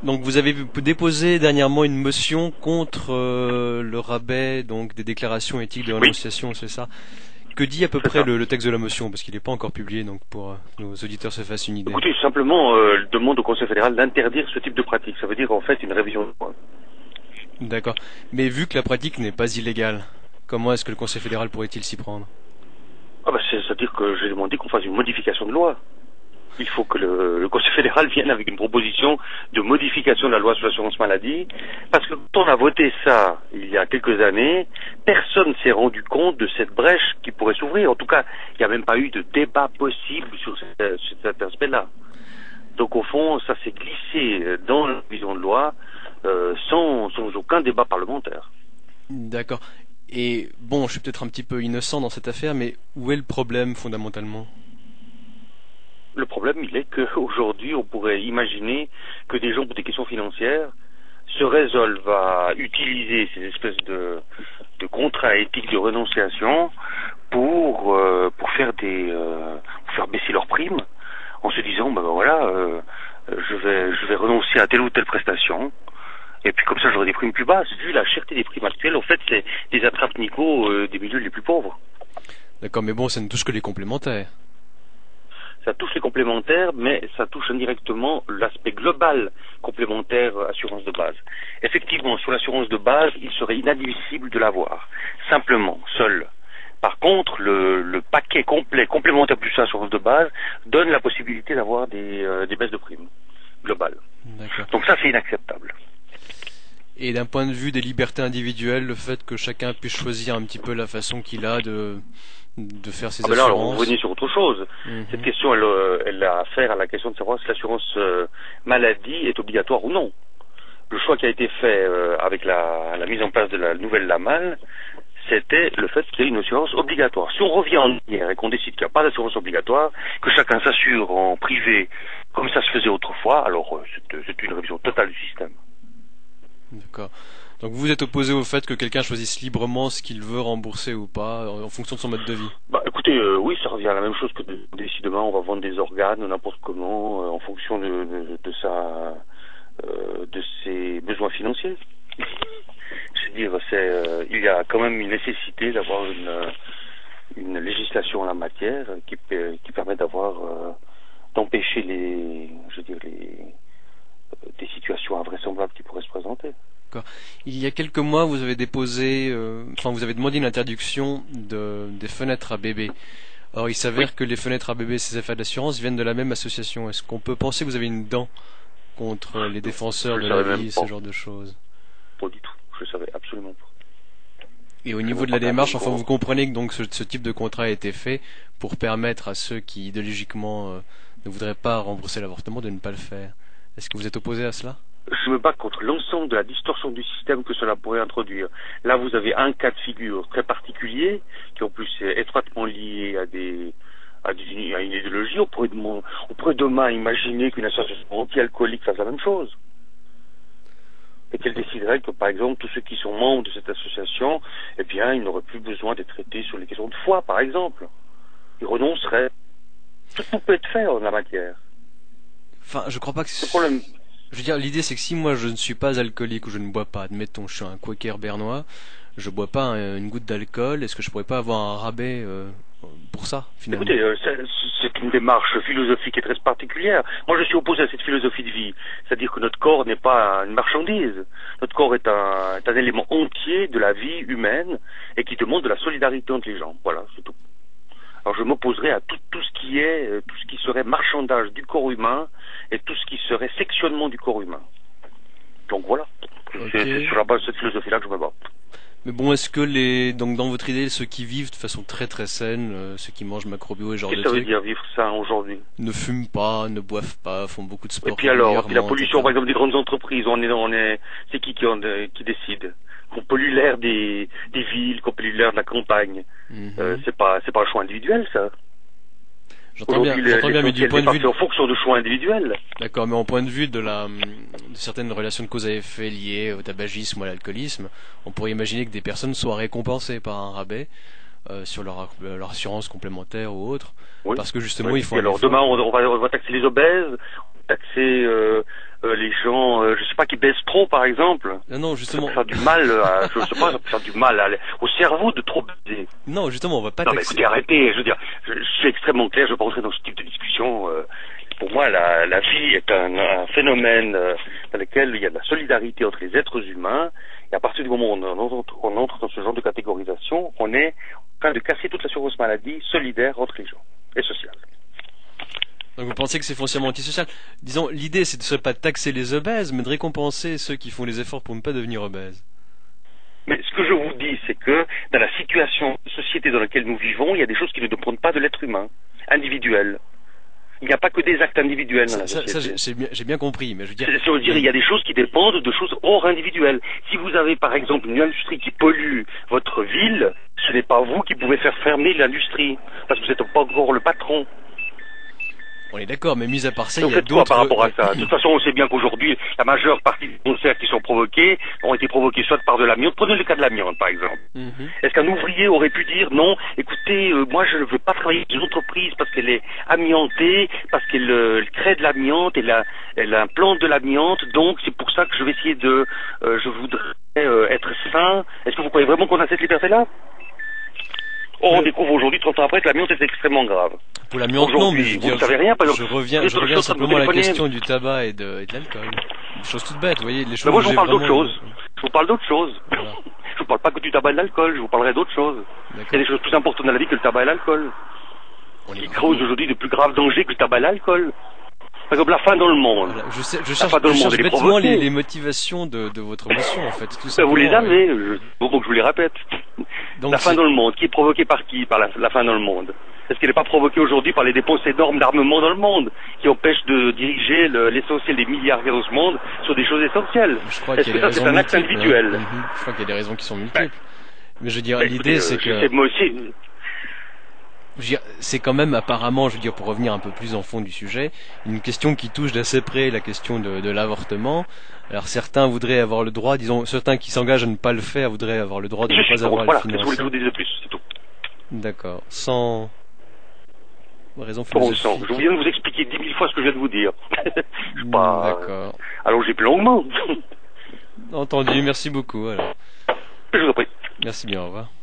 Donc vous avez déposé dernièrement une motion contre le rabais donc des déclarations éthiques de Oui, renonciation, c'est ça? Que dit à peu c'est près ça. le texte de la motion? Parce qu'il n'est pas encore publié, donc pour nos auditeurs se fassent une idée. Écoutez, simplement, demande au Conseil fédéral d'interdire ce type de pratique. Ça veut dire en fait une révision de loi. D'accord. Mais vu que la pratique n'est pas illégale, comment est-ce que le Conseil fédéral pourrait-il s'y prendre? Ah bah c'est-à-dire que j'ai demandé qu'on fasse une modification de loi. Il faut que le Conseil fédéral vienne avec une proposition de modification de la loi sur l'assurance maladie, parce que quand on a voté ça il y a quelques années, personne ne s'est rendu compte de cette brèche qui pourrait s'ouvrir. En tout cas, il n'y a même pas eu de débat possible sur cet aspect-là. Donc au fond, ça s'est glissé dans la vision de loi sans aucun débat parlementaire. D'accord. Et bon, je suis peut-être un petit peu innocent dans cette affaire, mais où est le problème fondamentalement? Le problème, il est qu'aujourd'hui, on pourrait imaginer que des gens pour des questions financières se résolvent à utiliser ces espèces de contrats éthiques de renonciation pour faire pour faire baisser leurs primes en se disant ben voilà je vais renoncer à telle ou telle prestation et puis comme ça j'aurai des primes plus basses. Vu la cherté des primes actuelles, en fait c'est des attrape-niveaux des milieux les plus pauvres. D'accord, mais bon, ça ne touche que les complémentaires. Ça touche les complémentaires, mais ça touche indirectement l'aspect global complémentaire assurance de base. Effectivement, sur l'assurance de base, il serait inadmissible de l'avoir, simplement, seul. Par contre, le paquet complet, complémentaire plus assurance de base, donne la possibilité d'avoir des baisses de primes globales. D'accord. Donc ça, c'est inacceptable. Et d'un point de vue des libertés individuelles, le fait que chacun puisse choisir un petit peu la façon qu'il a de faire ses Ah ben là, alors, vous assurances. revenez sur autre chose. Cette question, elle a affaire à la question de savoir si l'assurance maladie est obligatoire ou non. Le choix qui a été fait avec la mise en place de la nouvelle LAMAL, c'était le fait qu'il y ait une assurance obligatoire. Si on revient en arrière et qu'on décide qu'il n'y a pas d'assurance obligatoire, que chacun s'assure en privé comme ça se faisait autrefois, alors c'est une révision totale du système. D'accord. Donc vous êtes opposé au fait que quelqu'un choisisse librement ce qu'il veut rembourser ou pas, en fonction de son mode de vie? Bah écoutez, oui, ça revient à la même chose que de décider demain on va vendre des organes n'importe comment en fonction de ses besoins financiers. C'est-à-dire, il y a quand même une nécessité d'avoir une législation en la matière qui permet d'empêcher des situations invraisemblables qui pourraient se présenter. D'accord. Il y a quelques mois, vous avez vous avez demandé une interdiction des fenêtres à bébés. Or, il s'avère que les fenêtres à bébés et ces affaires d'assurance viennent de la même association. Est-ce qu'on peut penser que vous avez une dent contre les défenseurs de la vie, ce genre de choses? Pas du tout. Je savais absolument pas. Et au niveau de la démarche, enfin, vous comprenez que donc ce type de contrat a été fait pour permettre à ceux qui idéologiquement ne voudraient pas rembourser l'avortement de ne pas le faire. Est-ce que vous êtes opposé à cela? Je me bats contre l'ensemble de la distorsion du système que cela pourrait introduire. Là, vous avez un cas de figure très particulier, qui en plus est étroitement lié à une idéologie. On pourrait demain imaginer qu'une association anti-alcoolique fasse la même chose. Et qu'elle déciderait que, par exemple, tous ceux qui sont membres de cette association, eh bien, ils n'auraient plus besoin d'être traités sur les questions de foi, par exemple. Ils renonceraient. Tout peut être fait en la matière. Enfin, je crois pas que c'est... problème. Je veux dire, l'idée c'est que si moi je ne suis pas alcoolique ou je ne bois pas, admettons, je suis un quaker bernois, je bois pas une goutte d'alcool, est-ce que je pourrais pas avoir un rabais pour ça, finalement? Écoutez, c'est une démarche philosophique et très particulière. Moi, je suis opposé à cette philosophie de vie. C'est-à-dire que notre corps n'est pas une marchandise. Notre corps est un élément entier de la vie humaine et qui demande de la solidarité entre les gens. Voilà, c'est tout. Alors, je m'opposerai à tout ce qui serait marchandage du corps humain et tout ce qui serait sectionnement du corps humain. Donc voilà. Okay. C'est sur la base de cette philosophie-là que je me bats. Mais bon, est-ce que donc dans votre idée, ceux qui vivent de façon très très saine, ceux qui mangent macrobio et genre de trucs, qu'est-ce que ça veut dire vivre sain aujourd'hui? Ne fument pas, ne boivent pas, font beaucoup de sport. Et puis alors, la pollution, par exemple, des grandes entreprises, c'est qui décide? Qu'on pollue l'air des villes, qu'on pollue l'air de la campagne. C'est pas un choix individuel, ça. J'entends bien, mais du point de vue en fonction de choix individuels. D'accord, mais en point de vue de certaines relations de cause à effet liées au tabagisme ou à l'alcoolisme, on pourrait imaginer que des personnes soient récompensées par un rabais sur leur assurance complémentaire ou autre, oui. Parce que justement oui. il faut. Alors demain on va taxer les obèses, on va taxer les gens, je sais pas, qui baissent trop, par exemple. Non, justement. Ça peut faire du mal, je sais pas, ça peut faire du mal au cerveau de trop baiser. Non, justement, on va pas Non, mais taxer. écoutez, arrêtez, je veux dire, je suis extrêmement clair, je ne vais pas rentrer dans ce type de discussion. Pour moi, la vie est un phénomène dans lequel il y a de la solidarité entre les êtres humains, et à partir du moment où on entre dans ce genre de catégorisation, on est en train de casser toute l'assurance maladie solidaire entre les gens, et sociale. Donc vous pensez que c'est foncièrement antisocial. Disons, l'idée, ce ne serait pas de taxer les obèses, mais de récompenser ceux qui font les efforts pour ne pas devenir obèses. Mais ce que je vous dis, c'est que dans la situation de société dans laquelle nous vivons, il y a des choses qui ne dépendent pas de l'être humain, individuel. Il n'y a pas que des actes individuels dans la société. Ça, j'ai bien compris, mais je veux dire... Ça veut dire il y a des choses qui dépendent de choses hors individuelles. Si vous avez par exemple une industrie qui pollue votre ville, ce n'est pas vous qui pouvez faire fermer l'industrie, parce que vous n'êtes pas encore le patron. On est d'accord, mais mis à part ça, Donc il y a faites quoi d'autres... par rapport à ça? De toute façon, on sait bien qu'aujourd'hui, la majeure partie des concerts qui sont provoqués ont été provoqués soit par de l'amiante. Prenez le cas de l'amiante, par exemple. Est-ce qu'un ouvrier aurait pu dire non, écoutez, moi je ne veux pas travailler dans une entreprise parce qu'elle est amiantée, parce qu'elle crée de l'amiante, elle implante de l'amiante, donc c'est pour ça que je vais essayer je voudrais être sain. Est-ce que vous croyez vraiment qu'on a cette liberté-là? Or, on découvre aujourd'hui, 30 ans après, que l'amiante est extrêmement grave. Pour l'amiante, non, mais vous ne savez rien, par exemple. je reviens simplement à la question du tabac et de l'alcool. Des choses toutes bêtes, vous voyez, les choses... Mais moi, je vous parle d'autre chose. Je vous parle d'autre chose. Voilà. Je vous parle pas que du tabac et de l'alcool, je vous parlerai d'autre chose. Il y a des choses plus importantes dans la vie que le tabac et l'alcool. Qui causent aujourd'hui de plus graves dangers que le tabac et l'alcool. Par exemple, la faim dans le monde. Voilà, je cherche bêtement les motivations de votre motion, en fait. Tout vous les avez, donc je vous les répète. Donc la faim dans le monde, qui est provoquée par qui? Par la faim dans le monde. Est-ce qu'elle n'est pas provoquée aujourd'hui par les dépenses énormes d'armement dans le monde, qui empêchent de diriger l'essentiel des milliardaires de ce monde sur des choses essentielles? Est-ce que ça, c'est un acte individuel? Je crois qu'il y a des raisons qui sont multiples. Mais je veux dire, l'idée, c'est que... Moi aussi... C'est quand même apparemment, je veux dire, pour revenir un peu plus en fond du sujet, une question qui touche d'assez près la question de l'avortement. Alors certains voudraient avoir le droit, disons, certains qui s'engagent à ne pas le faire voudraient avoir le droit de ne pas avoir le financement. Voilà, je vous dis de plus, c'est tout. D'accord, sans raison philosophique. Je viens de vous expliquer 10 000 fois ce que je viens de vous dire. Je suis pas... D'accord. Allongez plus longuement. Entendu, merci beaucoup. Alors. Je vous en prie. Merci bien, au revoir.